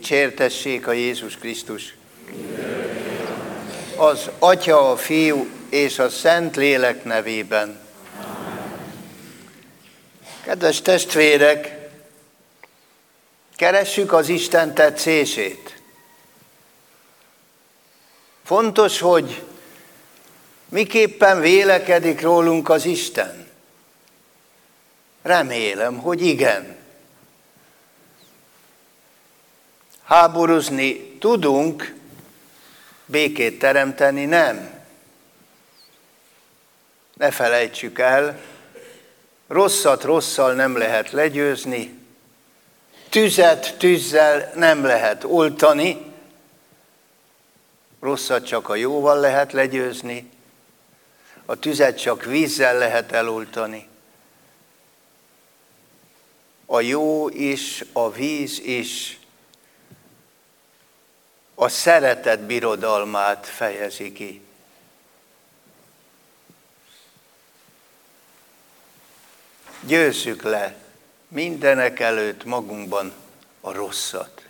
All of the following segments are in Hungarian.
Dicsértessék a Jézus Krisztus! Az Atya, a Fiú és a Szent Lélek nevében. Kedves testvérek, keressük az Isten tetszését. Fontos, hogy miképpen vélekedik rólunk az Isten. Remélem, hogy igen. Háborúzni tudunk, békét teremteni nem. Ne felejtsük el, rosszat rosszal nem lehet legyőzni, tüzet tűzzel nem lehet oltani, rosszat csak a jóval lehet legyőzni, a tüzet csak vízzel lehet eloltani. A jó is, a víz is a szeretet birodalmát fejezi ki. Győzzük le mindenek előtt magunkban a rosszat.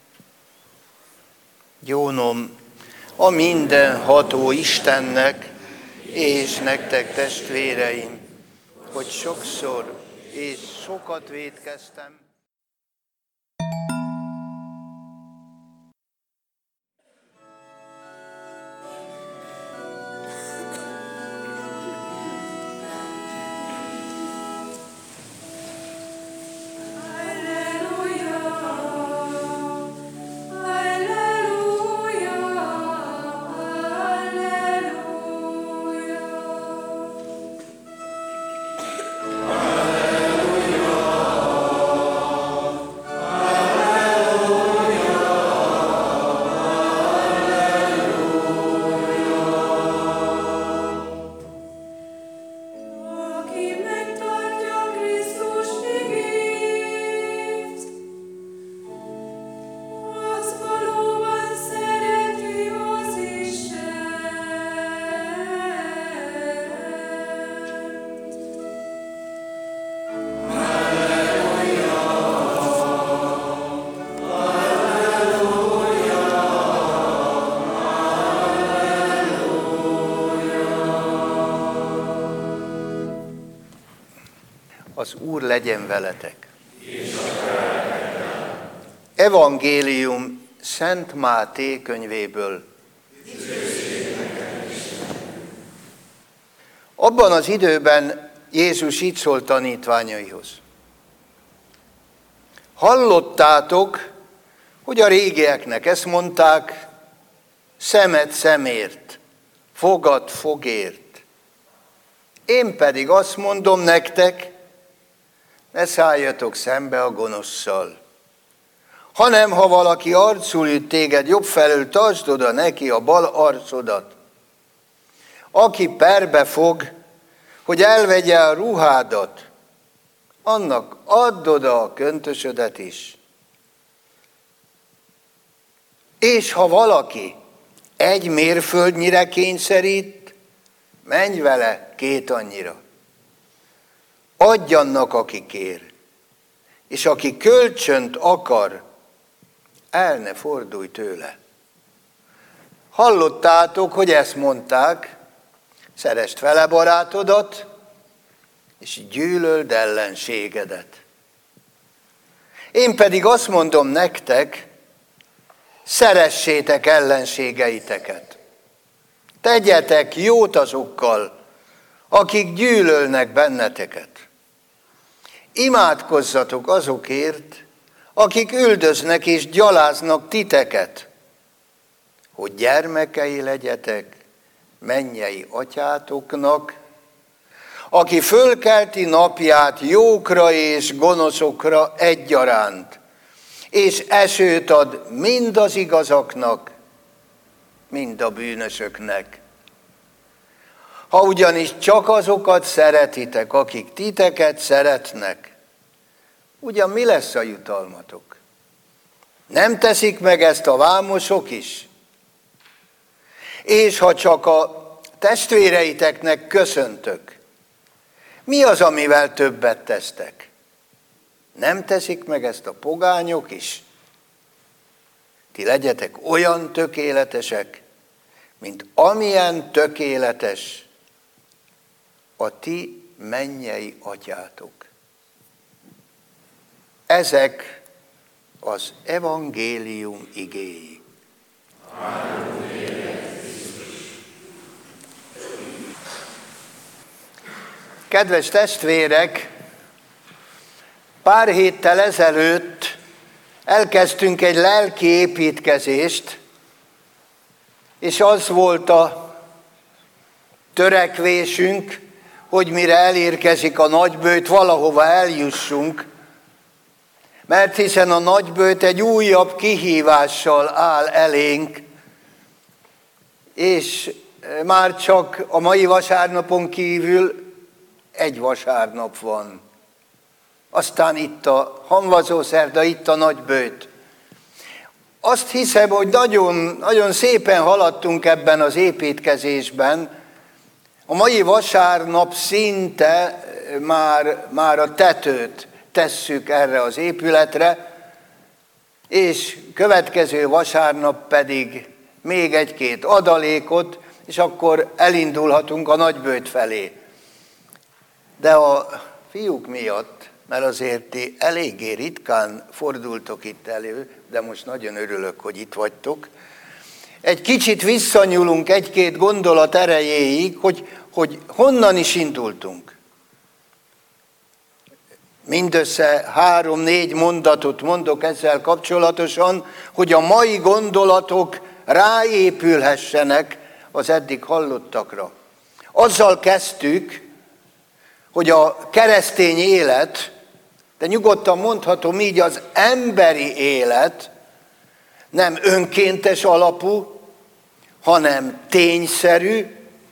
Gyónom a mindenható Istennek és nektek, testvéreim, hogy sokszor és sokat vétkeztem. Az Úr legyen veletek. Evangélium Szent Máté könyvéből. Abban az időben Jézus így szólt tanítványaihoz. Hallottátok, hogy a régieknek ezt mondták, szemet szemért, fogat fogért. Én pedig azt mondom nektek, ne szálljatok szembe a gonoszszal, hanem ha valaki arcul üt téged jobb felől, tartsd oda neki a bal arcodat. Aki perbe fog, hogy elvegye a ruhádat, annak add oda a köntösödet is. És ha valaki egy mérföldnyire kényszerít, menj vele 2 annyira. Adj annak, aki kér, és aki kölcsönt akar, el ne fordulj tőle. Hallottátok, hogy ezt mondták, szeresd fele barátodat, és gyűlöld ellenségedet. Én pedig azt mondom nektek, szeressétek ellenségeiteket. Tegyetek jót azokkal, akik gyűlölnek benneteket. Imádkozzatok azokért, akik üldöznek és gyaláznak titeket, hogy gyermekei legyetek mennyei atyátoknak, aki fölkelti napját jókra és gonoszokra egyaránt, és esőt ad mind az igazaknak, mind a bűnösöknek. Ha ugyanis csak azokat szeretitek, akik titeket szeretnek, ugyan mi lesz a jutalmatok? Nem teszik meg ezt a vámosok is? És ha csak a testvéreiteknek köszöntök, mi az, amivel többet tesztek? Nem teszik meg ezt a pogányok is? ti legyetek olyan tökéletesek, mint amilyen tökéletes a ti mennyei atyátok. Ezek az evangélium igéi. Kedves testvérek, pár héttel ezelőtt elkezdtünk egy lelki építkezést, és az volt a törekvésünk, hogy mire elérkezik a nagyböjt, valahova eljussunk, mert hiszen a nagyböjt egy újabb kihívással áll elénk, és már csak a mai vasárnapon kívül egy vasárnap van. Aztán itt a hamvazószerda, itt a nagyböjt. Azt hiszem, hogy nagyon, nagyon szépen haladtunk ebben az építkezésben. A mai vasárnap szinte már a tetőt tesszük erre az épületre, és következő vasárnap pedig még egy-két adalékot, és akkor elindulhatunk a nagyböjt felé. De a fiúk miatt, mert azért ti eléggé ritkán fordultok itt elő, de most nagyon örülök, hogy itt vagytok, egy kicsit visszanyúlunk egy-két gondolat erejéig, hogy honnan is indultunk. Mindössze 3-4 mondatot mondok ezzel kapcsolatosan, hogy a mai gondolatok ráépülhessenek az eddig hallottakra. Azzal kezdtük, hogy a keresztény élet, de nyugodtan mondhatom így, az emberi élet nem önkéntes alapú, hanem tényszerű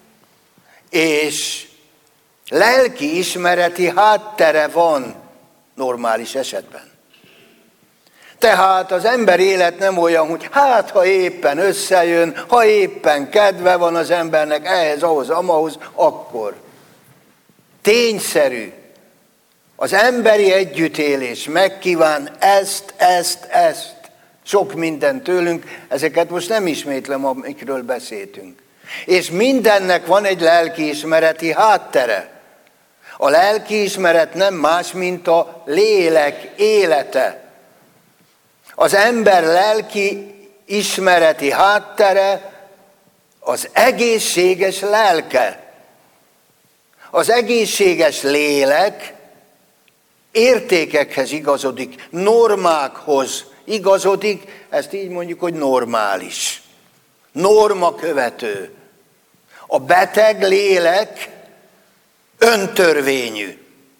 és lelkiismereti háttere van normális esetben. Tehát az ember élet nem olyan, hogy ha éppen összejön, ha éppen kedve van az embernek ehhez, ahhoz, amahoz, akkor. Tényszerű. Az emberi együttélés megkíván ezt, sok mindent tőlünk, ezeket most nem ismétlem, amikről beszéltünk. És mindennek van egy lelkiismereti háttere. A lelkiismeret nem más, mint a lélek élete. Az ember lelki ismereti háttere az egészséges lelke. Az egészséges lélek értékekhez igazodik, normákhoz igazodik, ezt így mondjuk, hogy normális. Norma követő. A beteg lélek öntörvényű,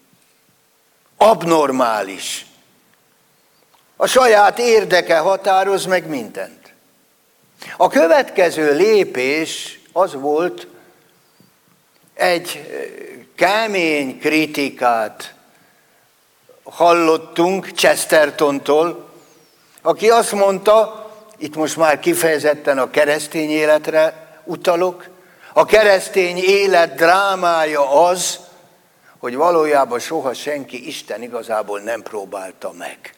abnormális. A saját érdeke határoz meg mindent. A következő lépés az volt, egy kemény kritikát hallottunk Chestertontól, aki azt mondta, itt most már kifejezetten a keresztény életre utalok, a keresztény élet drámája az, hogy valójában soha senki Isten igazából nem próbálta meg.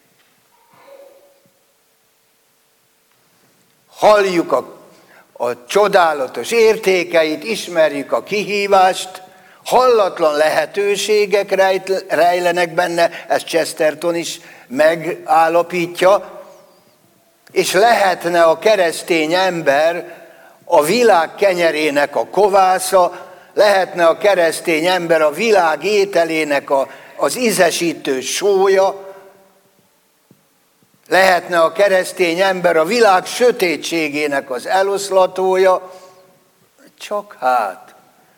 Halljuk a csodálatos értékeit, ismerjük a kihívást, hallatlan lehetőségek rejlenek benne, ezt Chesterton is megállapítja, és lehetne a keresztény ember a világ kenyerének a kovásza, lehetne a keresztény ember a világ ételének az ízesítő sója, lehetne a keresztény ember a világ sötétségének az eloszlatója, csak hát,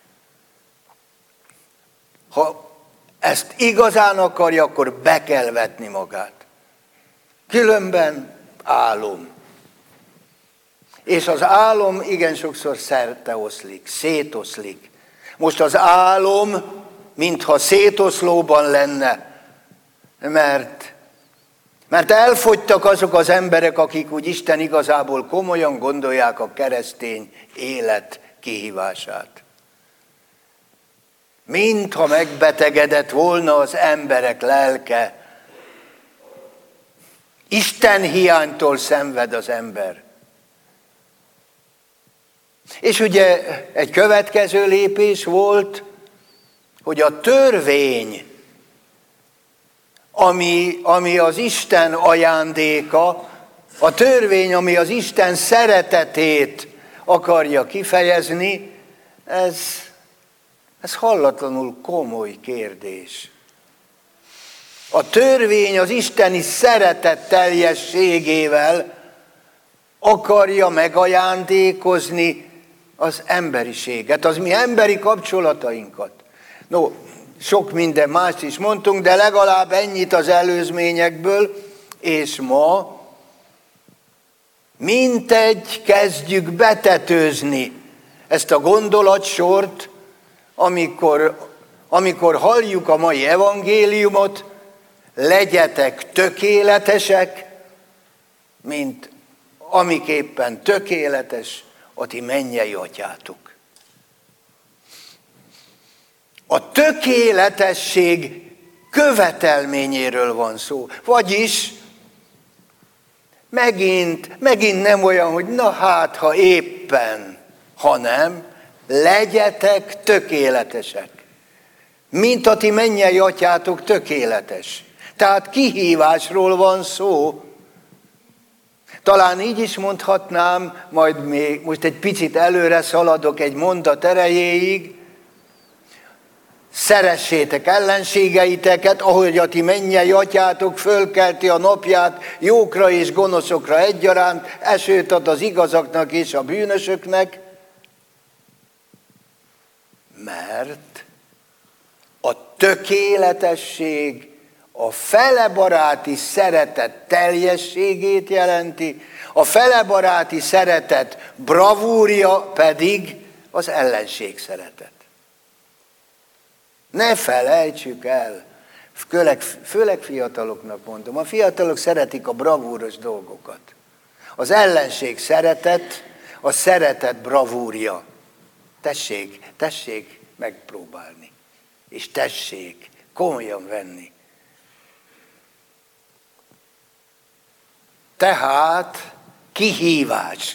ha ezt igazán akarja, akkor be kell vetni magát. Különben álom. És az álom igen sokszor szétoszlik. Most az álom, mintha szétoszlóban lenne, mert elfogytak azok az emberek, akik úgy Isten igazából komolyan gondolják a keresztény élet kihívását. Mintha megbetegedett volna az emberek lelke. Isten hiánytól szenved az ember. És ugye egy következő lépés volt, hogy a törvény, ami az Isten ajándéka, a törvény, ami az Isten szeretetét akarja kifejezni, ez hallatlanul komoly kérdés. A törvény az isteni szeretet teljességével akarja megajándékozni az emberiséget, az mi emberi kapcsolatainkat. No, sok minden mást is mondtunk, de legalább ennyit az előzményekből, és ma mintegy kezdjük betetőzni ezt a gondolatsort, amikor halljuk a mai evangéliumot, legyetek tökéletesek, mint amiképpen tökéletes a ti mennyei atyátok. A tökéletesség követelményéről van szó. Vagyis megint nem olyan, hogy na hát, ha éppen, hanem legyetek tökéletesek, mint a ti mennyei atyátok tökéletes. Tehát kihívásról van szó. Talán így is mondhatnám, majd még most egy picit előre szaladok egy mondat erejéig, szeressétek ellenségeiteket, ahogy a ti mennyei atyátok fölkelti a napját jókra és gonoszokra egyaránt, esőt ad az igazaknak és a bűnösöknek, mert a tökéletesség a felebaráti szeretet teljességét jelenti, a felebaráti szeretet bravúrja pedig az ellenség szeretet. Ne felejtsük el, főleg fiataloknak mondom, a fiatalok szeretik a bravúros dolgokat. Az ellenség szeretet, a szeretet bravúrja. Tessék megpróbálni, és tessék komolyan venni. Tehát kihívás.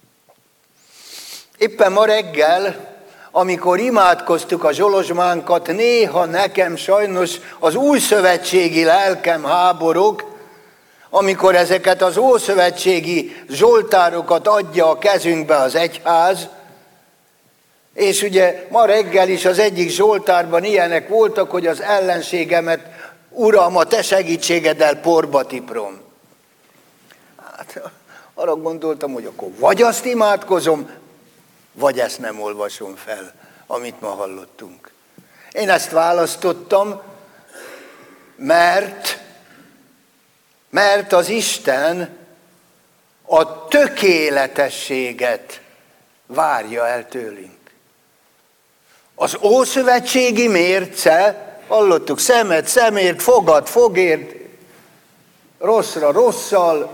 Éppen ma reggel, amikor imádkoztuk a zsolozsmánkat, néha nekem sajnos az újszövetségi lelkem háborog, amikor ezeket az ószövetségi zsoltárokat adja a kezünkbe az egyház, és ugye ma reggel is az egyik zsoltárban ilyenek voltak, hogy az ellenségemet, Uram, a te segítségeddel porba tiprom. Hát arra gondoltam, hogy akkor vagy azt imádkozom, vagy ezt nem olvasom fel, amit ma hallottunk. Én ezt választottam, mert az Isten a tökéletességet várja el tőlünk. Az ószövetségi mérce, hallottuk, szemet szemért, fogad fogért, rosszra rosszal.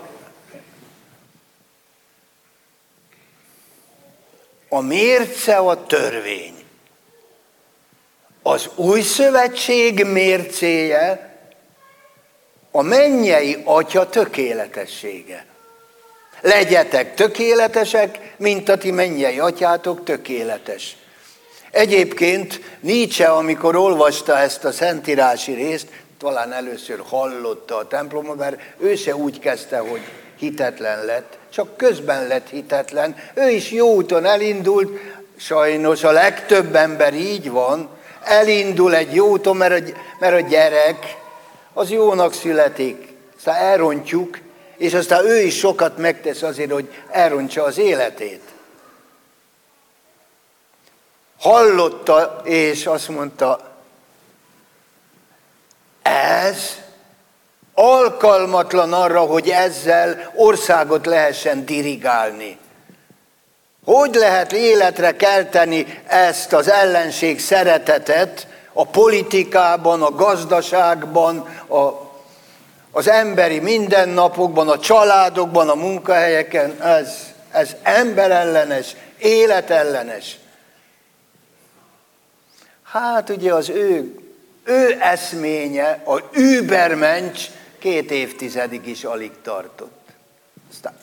A mérce a törvény. Az új szövetség mércéje a mennyei atya tökéletessége. Legyetek tökéletesek, mint a ti mennyei atyátok tökéletes. Egyébként Nietzsche, amikor olvasta ezt a szentírási részt, talán először hallotta a templomban, mert ő se úgy kezdte, hogy hitetlen lett, csak közben lett hitetlen. Ő is jó úton elindult, sajnos a legtöbb ember így van, elindul egy jó úton, mert a gyerek az jónak születik, aztán elrontjuk, és aztán ő is sokat megtesz azért, hogy elrontsa az életét. Hallotta, és azt mondta, ez alkalmatlan arra, hogy ezzel országot lehessen dirigálni. Hogy lehet életre kelteni ezt az ellenség szeretetet a politikában, a gazdaságban, az emberi mindennapokban, a családokban, a munkahelyeken? Ez emberellenes, életellenes. Hát ugye az ő eszménye, a Übermensch 2 évtizedig is alig tartott. Aztán,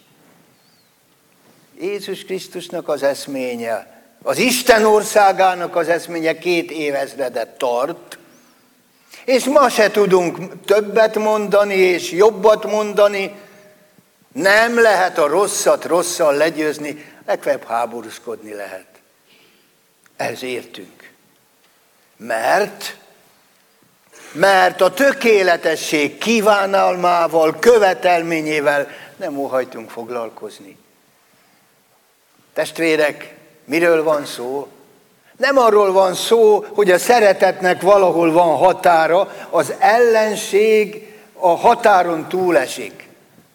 Jézus Krisztusnak az eszménye, az Isten országának az eszménye 2 évezredet tart, és ma se tudunk többet mondani és jobbat mondani, nem lehet a rosszat rosszal legyőzni, legfeljebb háborúskodni lehet. Ehhez értünk. Mert a tökéletesség kívánalmával, követelményével nem óhajtunk foglalkozni. Testvérek, miről van szó? Nem arról van szó, hogy a szeretetnek valahol van határa, az ellenség a határon túlesik.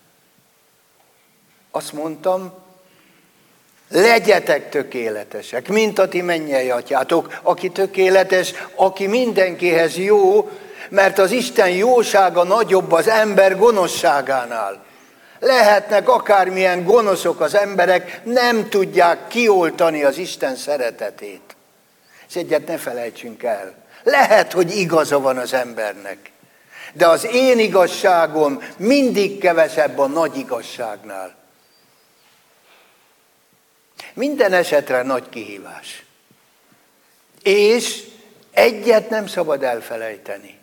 Azt mondtam, legyetek tökéletesek, mint a ti mennyei atyátok, aki tökéletes, aki mindenkihez jó, mert az Isten jósága nagyobb az ember gonoszságánál. Lehetnek akármilyen gonoszok az emberek, nem tudják kioltani az Isten szeretetét. És egyet ne felejtsünk el. Lehet, hogy igaza van az embernek, de az én igazságom mindig kevesebb a nagy igazságnál. Minden esetre nagy kihívás. És egyet nem szabad elfelejteni,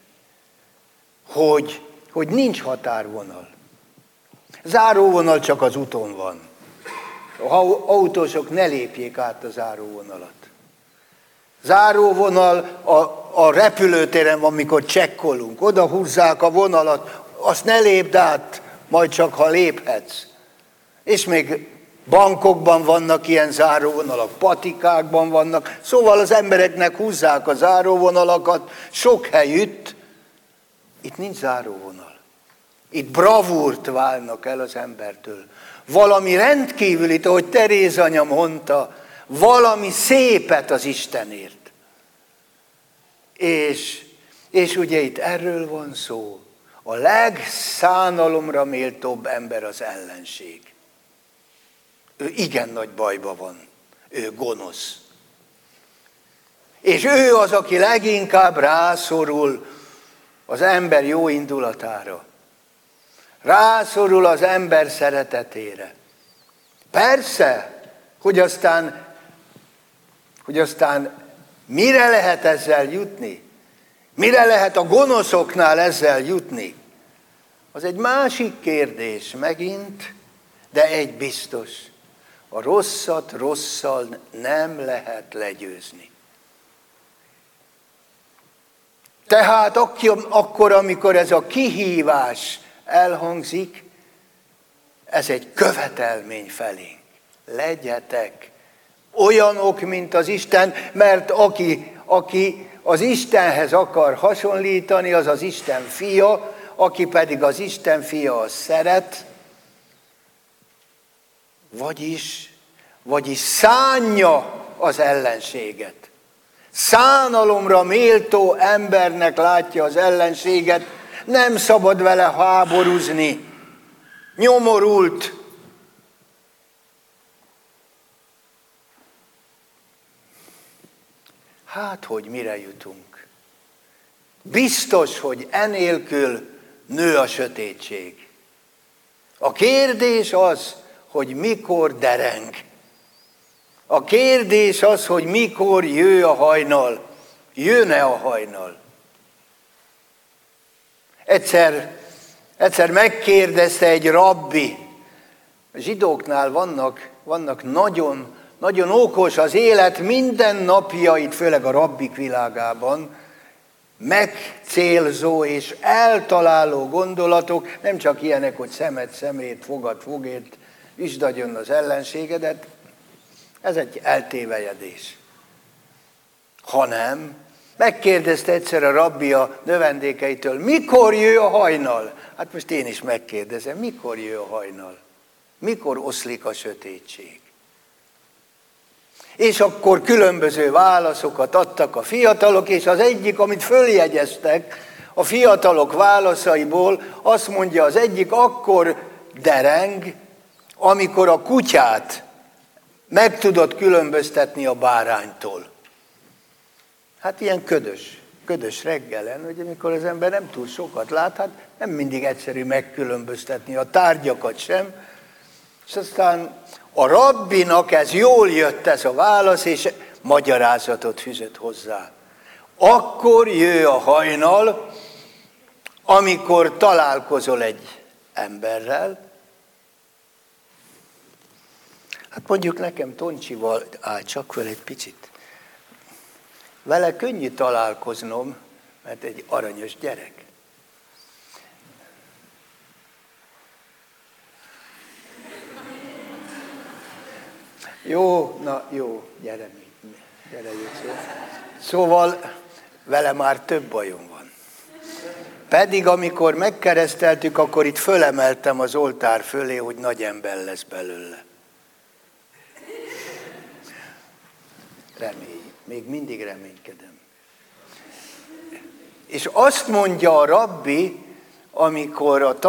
hogy nincs határvonal. Záróvonal csak az úton van. A autósok ne lépjék át a záróvonalat. Záróvonal a repülőtéren, amikor csekkolunk, oda húzzák a vonalat, azt ne lépd át, majd csak ha léphetsz. És még bankokban vannak ilyen záróvonalak, patikákban vannak, szóval az embereknek húzzák a záróvonalakat, sok helyütt, itt nincs záróvonal. Itt bravúrt válnak el az embertől. Valami rendkívülit, ahogy Teréz anya mondta, valami szépet az Istenért. És ugye itt erről van szó. A legszánalomra méltóbb ember az ellenség. Ő igen nagy bajba van. Ő gonosz. És ő az, aki leginkább rászorul az ember jó indulatára. Rászorul az ember szeretetére. Persze, hogy aztán mire lehet ezzel jutni? Mire lehet a gonoszoknál ezzel jutni? Az egy másik kérdés megint, de egy biztos. A rosszat rosszal nem lehet legyőzni. Tehát akkor, amikor ez a kihívás elhangzik, ez egy követelmény felénk. Legyetek olyanok, mint az Isten, mert aki az Istenhez akar hasonlítani, az az Isten fia, aki pedig az Isten fia, az szeret, vagyis szánja az ellenséget. Szánalomra méltó embernek látja az ellenséget, nem szabad vele háborúzni, nyomorult. Hát, hogy mire jutunk? Biztos, hogy enélkül nő a sötétség. A kérdés az, hogy mikor dereng. A kérdés az, hogy mikor jön a hajnal. Jön-e a hajnal? Egyszer megkérdezte egy rabbi, a zsidóknál vannak nagyon, nagyon okos az élet minden napjait, főleg a rabbik világában, megcélzó és eltaláló gondolatok, nem csak ilyenek, hogy szemed szemét, fogad fogét, üsd agyon az ellenségedet, ez egy eltévejedés. Hanem megkérdezte egyszer a rabbi a növendékeitől, mikor jön a hajnal? Hát most én is megkérdezem, mikor jön a hajnal? Mikor oszlik a sötétség? És akkor különböző válaszokat adtak a fiatalok, és az egyik, amit följegyeztek a fiatalok válaszaiból, azt mondja az egyik, akkor dereng, amikor a kutyát meg tudod különböztetni a báránytól. Hát ilyen ködös reggelen, hogy amikor az ember nem túl sokat lát, hát nem mindig egyszerű megkülönböztetni a tárgyakat sem. És aztán a rabbinak ez jól jött ez a válasz, és magyarázatot fűzött hozzá. Akkor jöjj a hajnal, amikor találkozol egy emberrel, hát mondjuk nekem Toncsival, csak fel egy picit, vele könnyű találkoznom, mert egy aranyos gyerek. Jó, na jó, gyere Jöccó. Szóval vele már több bajom van. Pedig amikor megkereszteltük, akkor itt fölemeltem az oltár fölé, hogy nagy ember lesz belőle. Remény, még mindig reménykedem. És azt mondja a rabbi, amikor a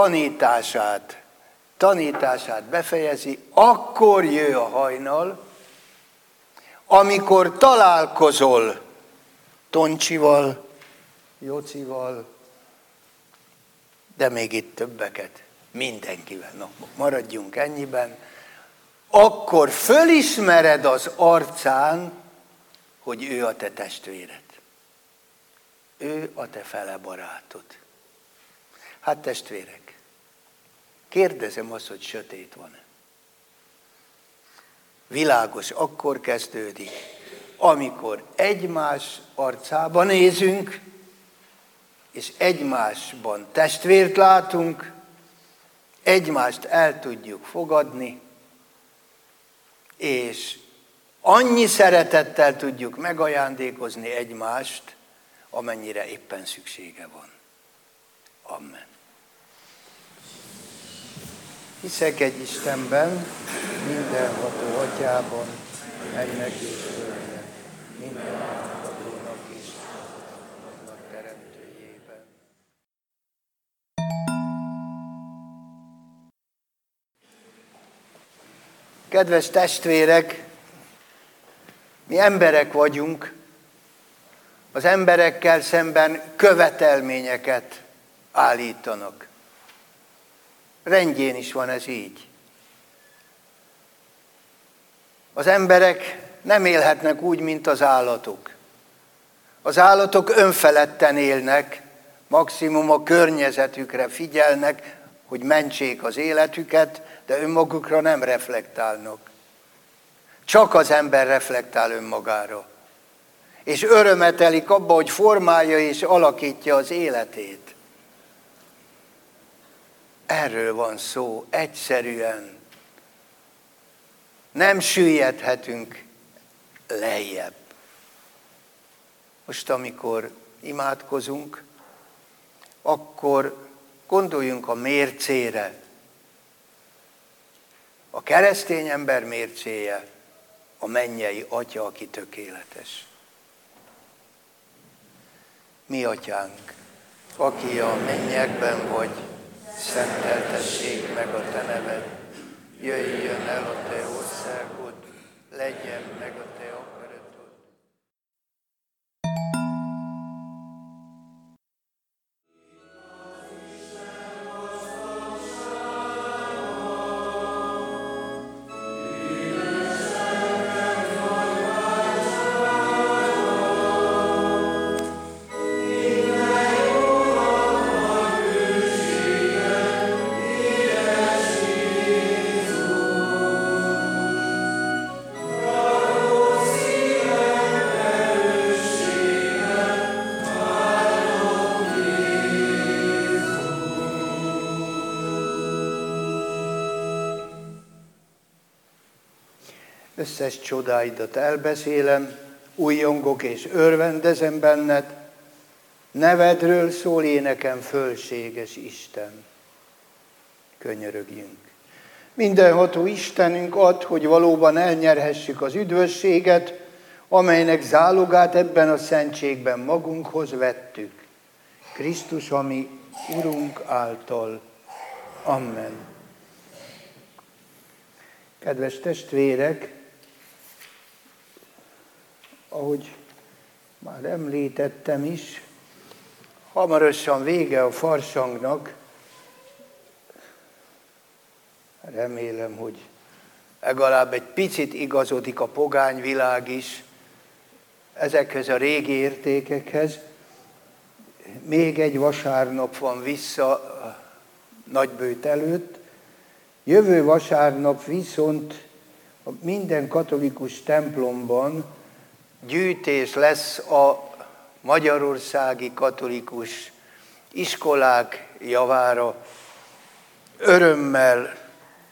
tanítását befejezi, akkor jöjj a hajnal, amikor találkozol Toncsival, Jocival, de még itt többeket, mindenkivel, na, maradjunk ennyiben, akkor fölismered az arcán, hogy ő a te testvéred. Ő a te fele barátod. Hát testvérek, kérdezem azt, hogy sötét van-e. Világos akkor kezdődik, amikor egymás arcába nézünk, és egymásban testvért látunk, egymást el tudjuk fogadni, és annyi szeretettel tudjuk megajándékozni egymást, amennyire éppen szüksége van. Amen. Hiszek egy Istenben, mindenható Atyában, mennek és földnek, minden adónak és annak teremtőjében. Kedves testvérek, mi emberek vagyunk, az emberekkel szemben követelményeket állítanak. Rendjén is van ez így. Az emberek nem élhetnek úgy, mint az állatok. Az állatok önfeledten élnek, maximum a környezetükre figyelnek, hogy mentsék az életüket, de önmagukra nem reflektálnak. Csak az ember reflektál önmagára. És örömetelik abba, hogy formálja és alakítja az életét. Erről van szó, egyszerűen. Nem süllyedhetünk lejjebb. Most, amikor imádkozunk, akkor gondoljunk a mércére. A keresztény ember mércéje a mennyei Atya, aki tökéletes. Mi Atyánk, aki a mennyekben vagy, szenteltessék meg a te neved, jöjjön el a te országod, legyen meg a te akaratod. Összes csodáidat elbeszélem, újjongok és örvendezem benned, nevedről szól énekem fölséges Isten. Könyörögjünk. Mindenható Istenünk ad, hogy valóban elnyerhessük az üdvösséget, amelynek zálogát ebben a szentségben magunkhoz vettük. Krisztus, ami Urunk által. Amen. Kedves testvérek, ahogy már említettem is, Hamarosan vége a farsangnak. Remélem, hogy legalább egy picit igazodik a pogányvilág is ezekhez a régi értékekhez. Még egy vasárnap van vissza a nagybőjt előtt. Jövő vasárnap viszont minden katolikus templomban gyűjtés lesz a magyarországi katolikus iskolák javára. Örömmel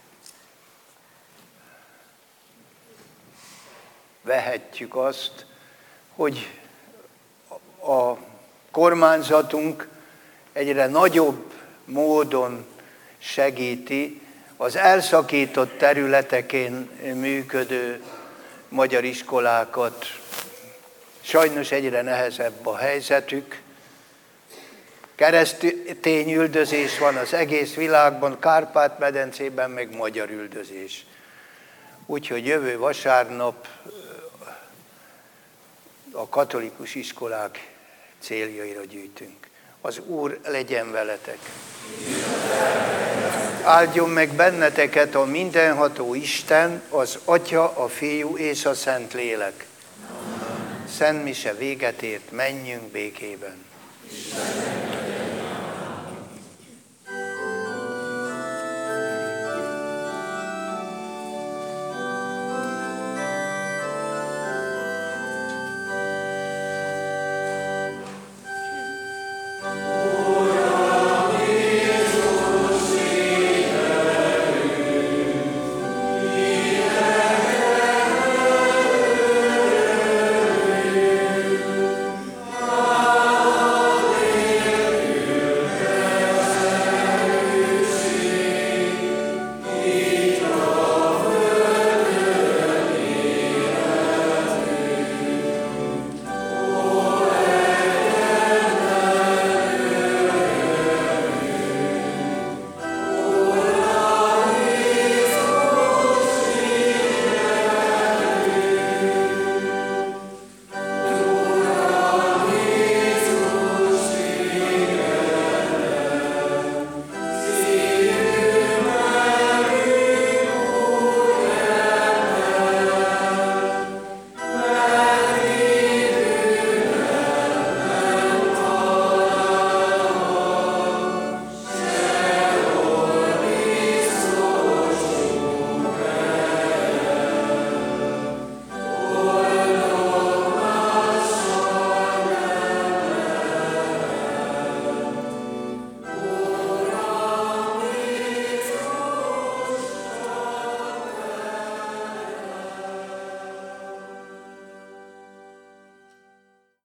vehetjük azt, hogy a kormányzatunk egyre nagyobb módon segíti az elszakított területeken működő magyar iskolákat. Sajnos egyre nehezebb a helyzetük. Keresztény üldözés van az egész világban, Kárpát-medencében meg magyar üldözés. Úgyhogy jövő vasárnap a katolikus iskolák céljaira gyűjtünk. Az Úr legyen veletek! Áldjon meg benneteket a mindenható Isten, az Atya, a Fiú és a Szentlélek. Szent mise véget ért, menjünk békében.